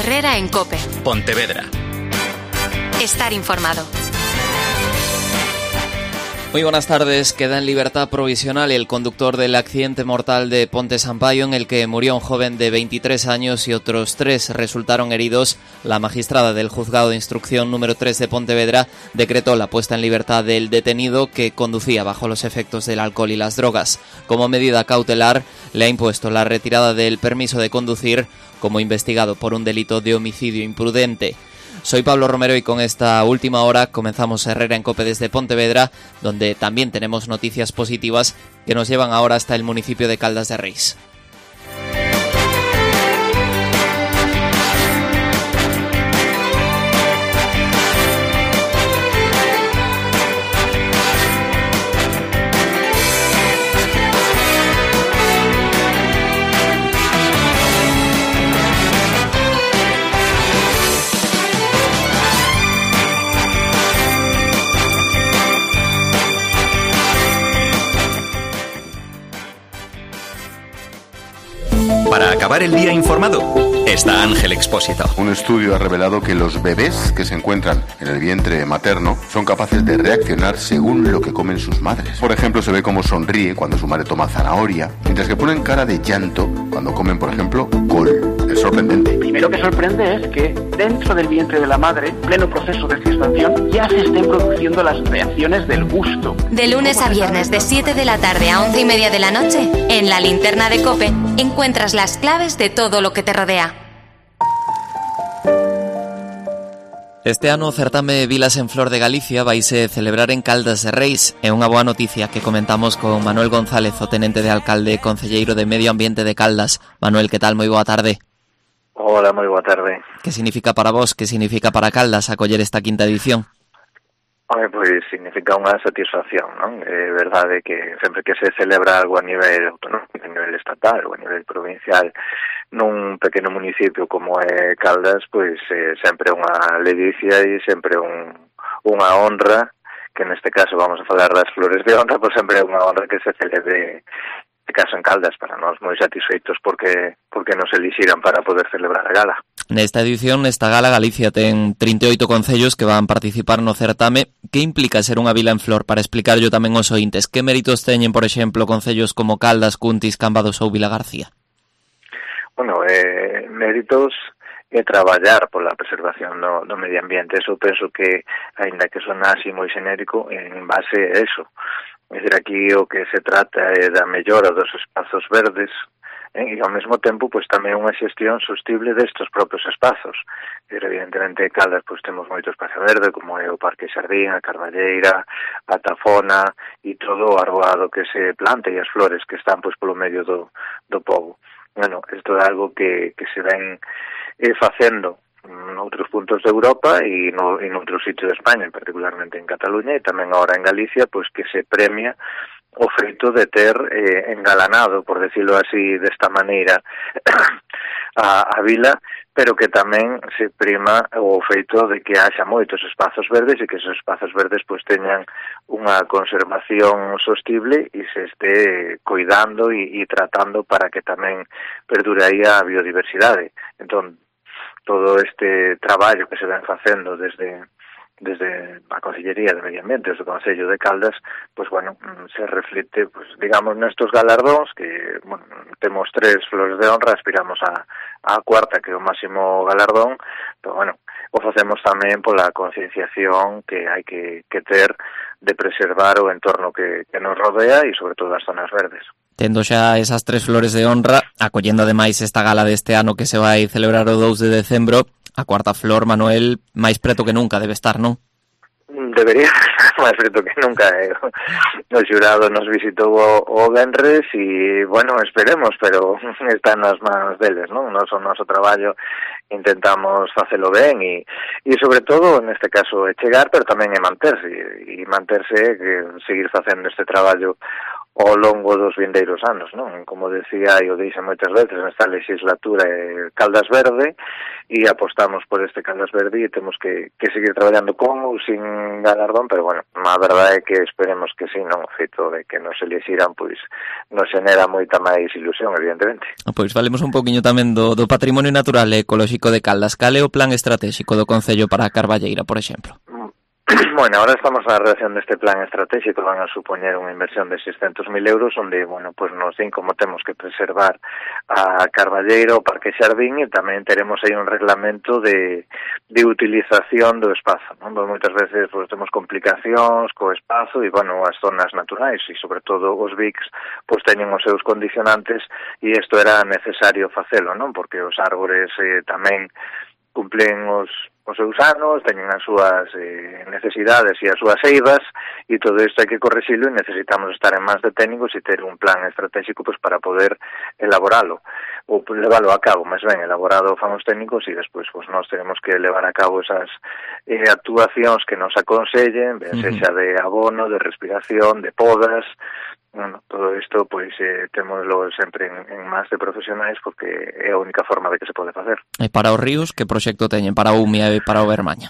Herrera en COPE. Pontevedra. Estar informado. Muy buenas tardes. Queda en libertad provisional el conductor del accidente mortal de Ponte Sampaio, en el que murió un joven de 23 años y otros 3 resultaron heridos. La magistrada del Juzgado de Instrucción número 3 de Pontevedra decretó la puesta en libertad del detenido, que conducía bajo los efectos del alcohol y las drogas. Como medida cautelar, le ha impuesto la retirada del permiso de conducir como investigado por un delito de homicidio imprudente. Soy Pablo Romero y con esta última hora comenzamos Herrera en COPE desde Pontevedra, donde también tenemos noticias positivas que nos llevan ahora hasta el municipio de Caldas de Reis. Para acabar el día informado, está Ángel Expósito. Un estudio ha revelado que los bebés que se encuentran en el vientre materno son capaces de reaccionar según lo que comen sus madres. Por ejemplo, se ve cómo sonríe cuando su madre toma zanahoria, mientras que ponen cara de llanto cuando comen, por ejemplo, col. Es sorprendente. Primero que sorprende es que dentro del vientre de la madre, en pleno proceso de gestación, ya se estén produciendo las reacciones del gusto. De lunes a viernes de 7 de la tarde a 11:30 de la noche, en la linterna de COPE, encuentras las claves de todo lo que te rodea. Este ano o certame Vilas en Flor de Galicia vaise celebrar en Caldas de Reis. É unha boa noticia que comentamos con Manuel González, o tenente de alcalde e concelleiro de Medio Ambiente de Caldas. Manuel, que tal? Moi boa tarde. Hola, moi boa tarde. Que significa para vos, que significa para Caldas acoller esta quinta edición? Pois significa unha satisfacción, non? É verdade que sempre que se celebra algo a nivel autonómico, a nivel estatal ou a nivel provincial nun pequeno municipio como é Caldas, pois sempre unha ledicia e sempre unha honra, que neste caso vamos a falar das flores de honra, pois sempre é unha honra que se celebre este caso en Caldas. Para nós moi satisfeitos porque nos elixiran para poder celebrar a gala. Nesta edición, nesta gala, Galicia ten 38 concellos que van participar no certame. Que implica ser unha vila en flor? Para explicarlo tamén aos ointes, que méritos teñen, por exemplo, concellos como Caldas, Cuntis, Cambados ou Vilagarcía? Bueno, méritos é traballar pola preservación do medio ambiente. Eso penso que, aínda que son así moi xenérico, en base a eso. É dicir, aquí o que se trata é da mellora dos espazos verdes, e ao mesmo tempo pois tamén unha xestión sostible destes propios espazos. Evidentemente, en Caldas pois temos moito espacio verde, como é o Parque Xardín, a Carballeira, a Tafona e todo o arboado que se planta e as flores que están pois polo medio do pobo. Bueno, isto é algo que se ven facendo noutros puntos de Europa e noutros sitios de España, particularmente en Cataluña e tamén agora en Galicia, pois que se premia o feito de ter engalanado, por decirlo así, desta maneira, a vila, pero que tamén se prima o feito de que haxa moitos espazos verdes e que esos espazos verdes pois teñan unha conservación sostible e se este cuidando e tratando para que tamén perdure aí a biodiversidade. Entón, todo este traballo que se ven facendo desde a Consellería de Medio Ambiente, desde o Concello de Caldas, pois bueno, se reflete, pois digamos, nestos galardóns que, bueno, temos 3 flores de honra, aspiramos a cuarta, que é o máximo galardón, pero bueno, o facemos tamén pola concienciación que hai que ter de preservar o entorno que nos rodea e sobre todo as zonas verdes. Tendo xa esas 3 flores de honra, acollendo ademais esta gala deste ano que se vai celebrar o 2 de decembro, a cuarta flor, Manuel, máis preto que nunca debe estar, non? Debería estar máis preto que nunca. O xurado nos visitou o venres e, bueno, esperemos, pero está nas mans deles, non? O noso traballo intentamos facelo ben e sobre todo, neste caso, é chegar, pero tamén é manterse, que seguir facendo este traballo ao longo dos vindeiros anos, non? Como decía e o dixen moitas veces nesta legislatura, Caldas Verde, e apostamos por este Caldas Verde e temos que seguir traballando con ou sin galardón, pero bueno, a verdade é que esperemos que sí, non? O feito de que nos elixiran, pois nos xenera moita máis ilusión, evidentemente. Pois falemos un poquinho tamén do patrimonio natural e ecolóxico de Caldas. Cal é o plan estratégico do Concello para a Carballeira, por exemplo? Bueno, ahora estamos na redacción deste plan estratégico, van a supoñer unha inversión de 600.000 euros, onde, bueno, pues nos din como temos que preservar a Carballeira, o Parque Xardín, e tamén teremos aí un reglamento de utilización do espazo, non? Porque moitas veces pues, temos complicacións co espazo e, bueno, as zonas naturais e, sobre todo, os BICs, pues teñen os seus condicionantes e isto era necesario facelo, non? Porque os árbores tamén cumplen os seus anos, teñen as súas necesidades e as súas eivas, e todo isto hai que corrixilo e necesitamos estar en mans de técnicos e ter un plan estratégico pues, para poder elaboralo ou leválo a cabo, máis ben, elaborado fan os técnicos e despois pues, nós tenemos que levar a cabo esas actuacións que nos aconsellen, sexa de abono, de respiración, de podas. Bueno, todo isto, pois, témoslo sempre en mans de profesionais porque é a única forma de que se pode facer. E para os ríos, que proxecto teñen para a Umia e para o Bermaña?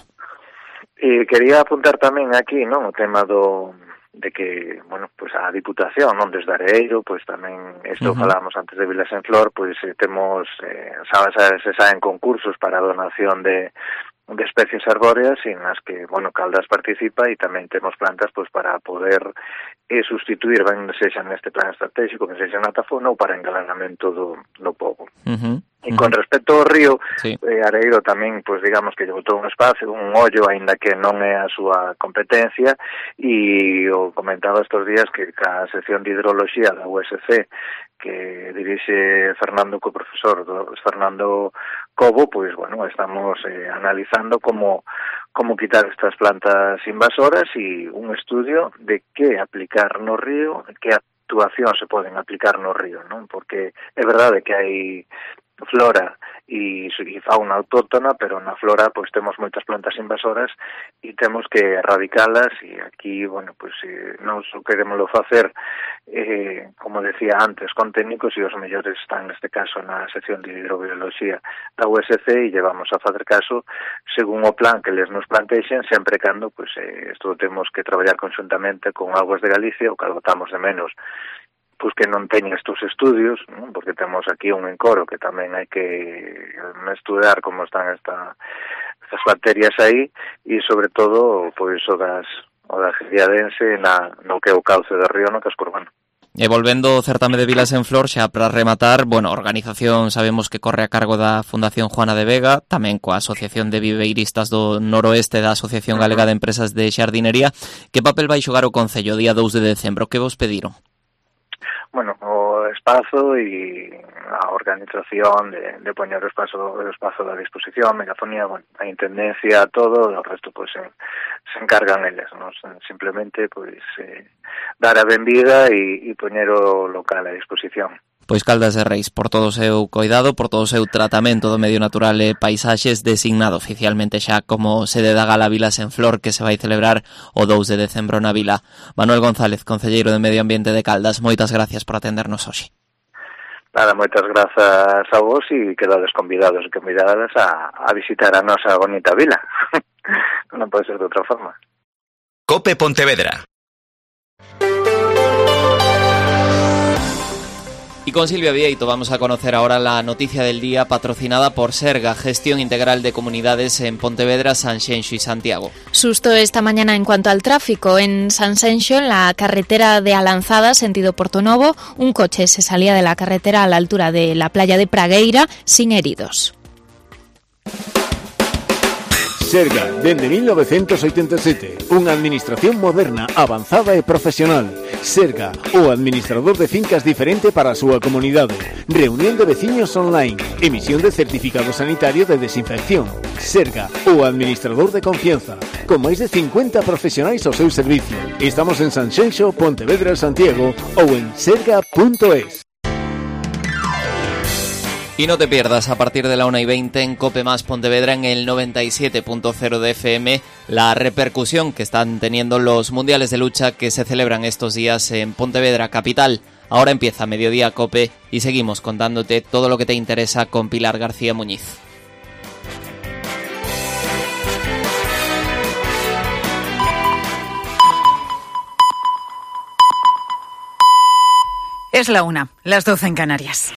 E quería apuntar tamén aquí, non, o tema de que, bueno, pois a Diputación, non, desde Areeiro, pois tamén, isto falábamos antes de Vilas en Flor, pois temos, se saen concursos para a donación de especies arbóreas en as que, bueno, Caldas participa e tamén temos plantas pois para poder sustituir, ben sexa neste plan estratégico, ben sexa na Tafona ou para engalanamento do pobo. E con respecto ao río, sí. Areeiro tamén, pois digamos que lle botou un espacio, un ollo, aínda que non é a súa competencia, e o comentaba estes días que a sección de hidroloxía da USC, que dirixe o profesor Fernando Cobo, pois, bueno, estamos analizando como quitar estas plantas invasoras e un estudio de que aplicar no río, que actuacións se poden aplicar no río, non? Porque é verdade que hai flora e fauna autóctona, pero na flora pois temos moitas plantas invasoras e temos que erradicalas e aquí, bueno, pois non só queremoslo facer como decía antes, con técnicos e os mellores están neste caso na sección de hidrobioloxía da USC e llevamos a facer caso según o plan que les nos plantexen, sempre cando pois isto temos que traballar conjuntamente con Aguas de Galicia, o que botamos de menos pois que non teñen estos estudios, non? Porque temos aquí un encoro que tamén hai que estudar como están estas bacterias aí e sobre todo pois o das Geriadense no que é o cauce do río no casco urbano. E volvendo ao certame de Vilas en Flor, xa para rematar, bueno, a organización sabemos que corre a cargo da Fundación Juana de Vega, tamén coa Asociación de Viveiristas do Noroeste da Asociación Galega de Empresas de Xardinería. Que papel vai xogar o Concello día 2 de decembro? Que vos pediron? Bueno, o espazo e a organización de poñer o espazo da disposición, megafonía, bueno, a intendencia, todo, o resto pois se encargan eles, nos simplemente pois dar a benvida e poñer o local a disposición. Pois Caldas de Reis, por todo o seu coidado, por todo o seu tratamento do medio natural e paisaxes, designado oficialmente xa como sede da Gala Vilas en Flor, que se vai celebrar o 2 de decembro na vila. Manuel González, concelleiro de Medio Ambiente de Caldas, moitas gracias por atendernos hoxe. Nada, moitas grazas a vos e quedades convidados e convidadas a visitar a nosa bonita vila. Non pode ser de outra forma. COPE Pontevedra. Y con Silvia Vieito vamos a conocer ahora la noticia del día patrocinada por Serga, Gestión Integral de Comunidades en Pontevedra, Sanxenxo y Santiago. Susto esta mañana en cuanto al tráfico. En Sanxenxo, en la carretera de Alanzada, sentido Portonovo, un coche se salía de la carretera a la altura de la playa de Pragueira sin heridos. Serga, dende 1987, unha administración moderna, avanzada e profesional. Serga, o administrador de fincas diferente para a súa comunidade. Reunión de veciños online, emisión de certificado sanitario de desinfección. Serga, o administrador de confianza, con máis de 50 profesionais ao seu servicio. Estamos en Sanxenxo, Pontevedra, Santiago ou en serga.es. Y no te pierdas a partir de la 1:20 en COPE Más Pontevedra en el 97.0 de FM la repercusión que están teniendo los mundiales de lucha que se celebran estos días en Pontevedra capital. Ahora empieza Mediodía COPE y seguimos contándote todo lo que te interesa con Pilar García Muñiz. Es la 1, las 12 en Canarias.